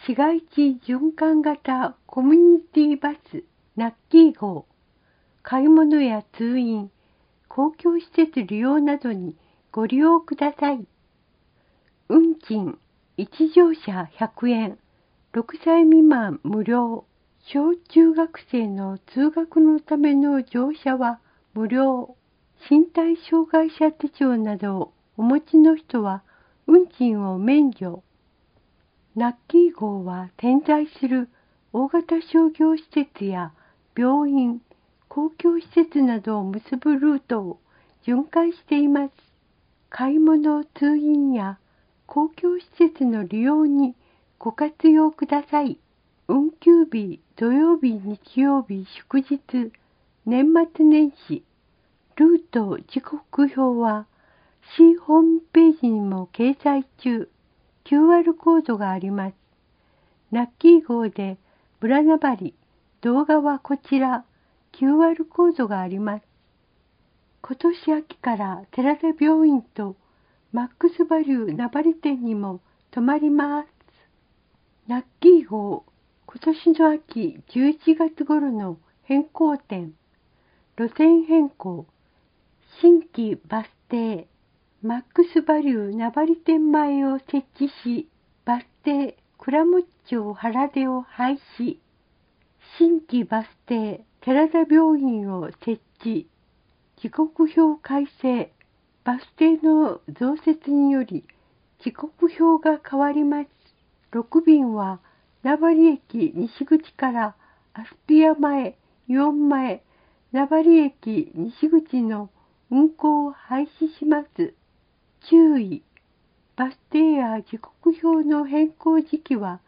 市街地循環型コミュニティバスナッキー号、買い物や通院、公共施設利用などにご利用ください。運賃1乗車100円、6歳未満無料。小中学生の通学のための乗車は無料。身体障害者手帳などをお持ちの人は運賃を免除。ナッキー号は点在する大型商業施設や病院、公共施設などを結ぶルートを巡回しています。買い物、通院や公共施設の利用にご活用ください。運休日、土曜日、日曜日、祝日、年末年始、ルート時刻表は市ホームページにも掲載中。QR コードがあります。ナッキー号でブラナバリ、動画はこちら、QR コードがあります。今年秋から寺田病院とマックスバリュー名張店にも泊まります。ナッキー号、今年の秋11月頃の変更点、路線変更、新規バス停、マックスバリュー名張店前を設置し、バス停倉持町原出を廃止、新規バス停寺田病院を設置、時刻表改正、バス停の増設により時刻表が変わります。6便は名張駅西口からアスピア前、イオン前、名張駅西口の運行を廃止します。注意、バス停や時刻表の変更時期は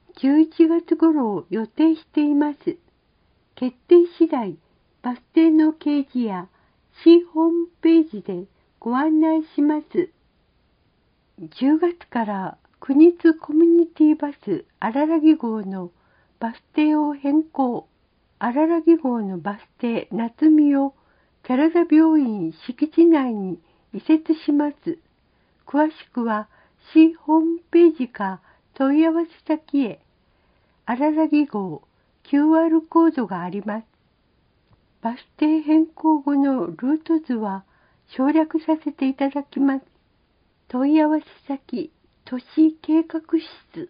11月頃を予定しています。決定次第、バス停の掲示や市ホームページでご案内します。10月から国津コミュニティバス荒木号のバス停を変更。荒木号のバス停夏見を寺田病院敷地内に移設します。詳しくは市ホームページか問い合わせ先へ。荒木号 QR コードがあります。バス停変更後のルート図は省略させていただきます。問い合わせ先、都市計画室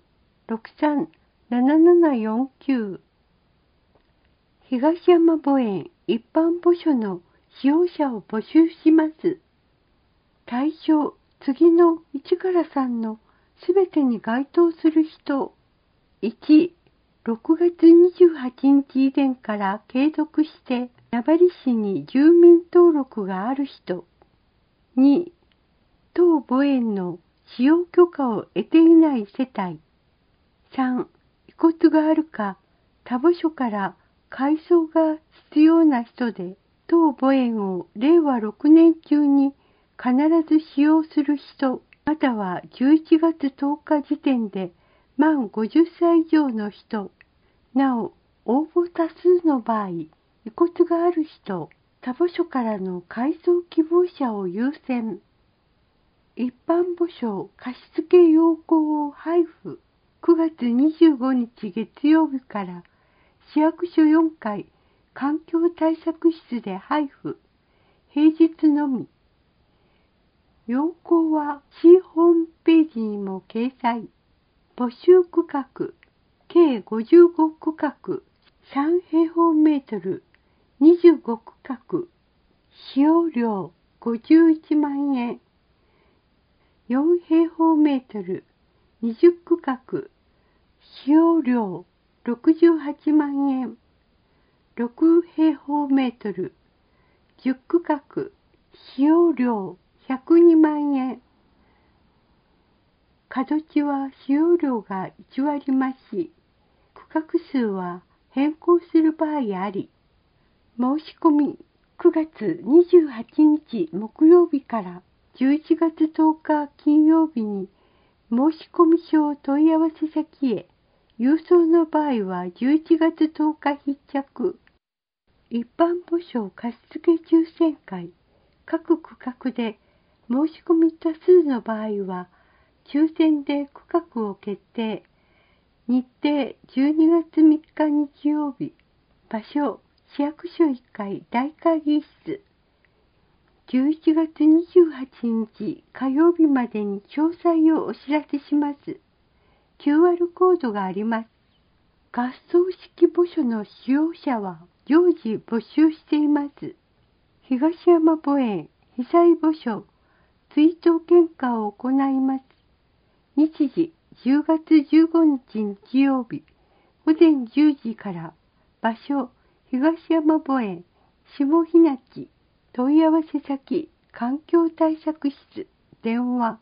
637749 東山墓園一般墓所の使用者を募集します。対象、次の1から3のすべてに該当する人。1、6月28日以前から継続して名張市に住民登録がある人。2、当墓園の使用許可を得ていない世帯。3、遺骨があるか、他墓所から改装が必要な人で、当墓園を令和6年中に必ず使用する人、または11月10日時点で満50歳以上の人。なお、応募多数の場合、遺骨がある人、他墓所からの改装希望者を優先。一般墓所貸付要項を配布。9月25日月曜日から市役所4階環境対策室で配布。平日のみ。要項は市ホームページにも掲載。募集区画、計55区画、3平方メートル、25区画、使用料51万円。4平方メートル、20区画、使用料68万円。6平方メートル、10区画、使用料102万円。角地は使用料が1割増し、区画数は変更する場合あり。申し込み9月28日木曜日から11月10日金曜日に申込書問い合わせ先へ。郵送の場合は11月10日必着。一般墓所貸付抽選会。各区画で申し込み多数の場合は抽選で区画を決定。 日程12月3日日曜日。場所市役所1階大会議室。11月28日火曜日までに詳細をお知らせします。QR コードがあります。合葬式墓所の使用者は常時募集しています。東山墓園被災墓所追悼献花を行います。日時10月15日日曜日午前10時から。場所東山墓園下日町。問い合わせ先環境対策室。電話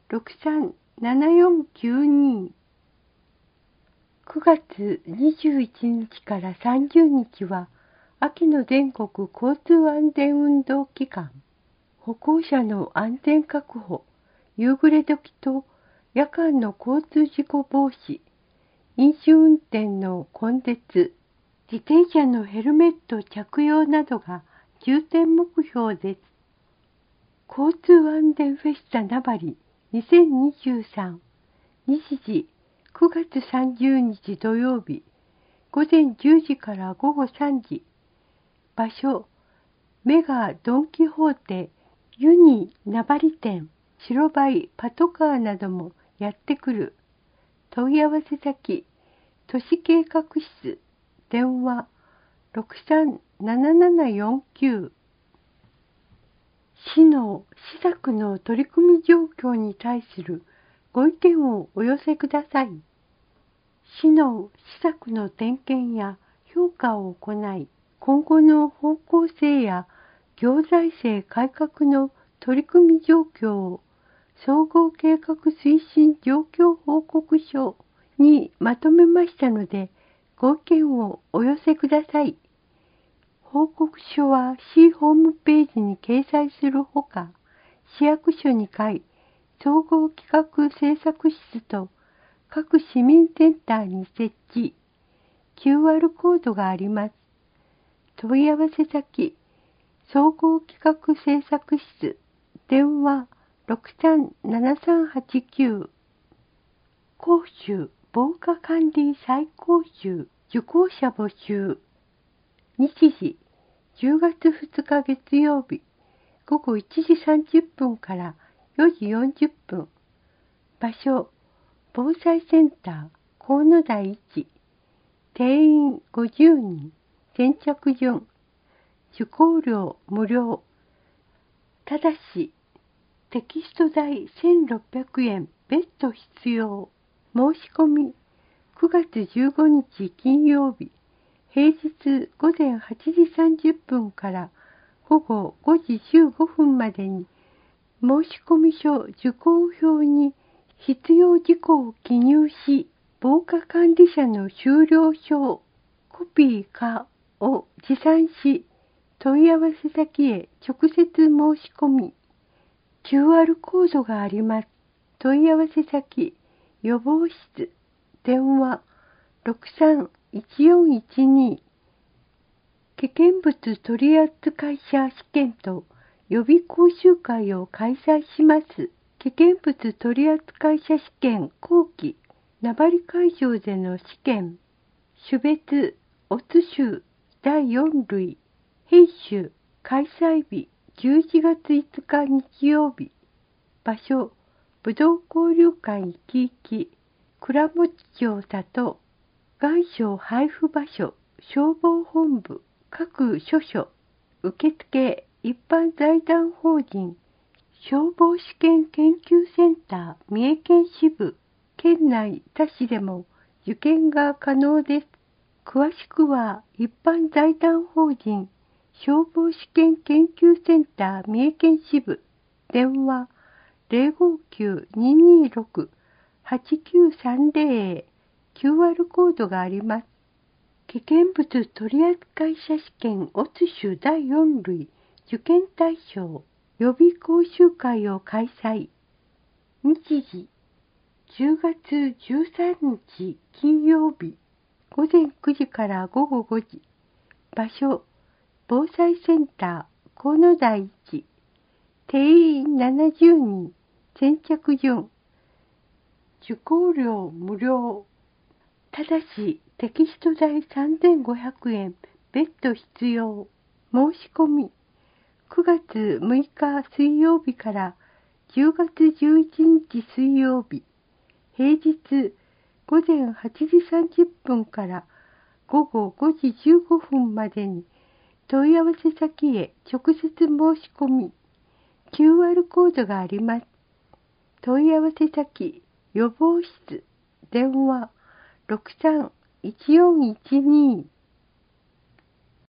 637492。9月21日から30日は秋の全国交通安全運動期間。歩行者の安全確保、夕暮れ時と夜間の交通事故防止、飲酒運転の根絶、自転車のヘルメット着用などが重点目標です。交通安全フェスタ名張2023。日時9月30日土曜日午前10時から午後3時。場所メガドン・キホーテユニ名張店。白バイパトカーなどもやってくる。問い合わせ先都市計画室。電話637749。市の施策の取り組み状況に対するご意見をお寄せください。市の施策の点検や評価を行い、今後の方向性や行財政改革の取り組み状況を総合計画推進状況報告書にまとめましたので、ご意見をお寄せください。報告書は市ホームページに掲載するほか、市役所2階、総合企画制作室と各市民センターに設置。QR コードがあります。問い合わせ先、総合企画制作室、電話637389。講習防火管理再講習受講者募集。日時10月2日月曜日午後1時30分から4時40分。場所防災センター河野台1。定員50人。先着順。受講料無料。ただしテキスト代1600円別途必要。申し込み9月15日金曜日平日午前8時30分から午後5時15分までに申込書受講票に必要事項を記入し、防火管理者の終了証、コピーかを持参し、問い合わせ先へ直接申し込み、QR コードがあります。問い合わせ先、予防室、電話631412。危険物取扱者試験と予備講習会を開催します。危険物取扱者試験後期名張会場での試験。種別オツ種第4類。品種開催日11月5日日曜日。場所ぶどう交流館いきいき倉持町里。願書配布場所消防本部各所所。受付一般財団法人消防試験研究センター三重県支部。県内他市でも受験が可能です。詳しくは一般財団法人消防試験研究センター三重県支部。電話059-226-8930。QR コードがあります。危険物取扱者試験オツ種第4類受験対象予備講習会を開催。日時10月13日金曜日午前9時から午後5時。場所防災センター河野台1。定員70人。先着順。受講料無料。 ただしテキスト代3500円別途必要。申し込み9月6日水曜日から10月11日水曜日、平日午前8時30分から午後5時15分までに問い合わせ先へ直接申し込み、QR コードがあります。問い合わせ先、予防室、電話 63-1412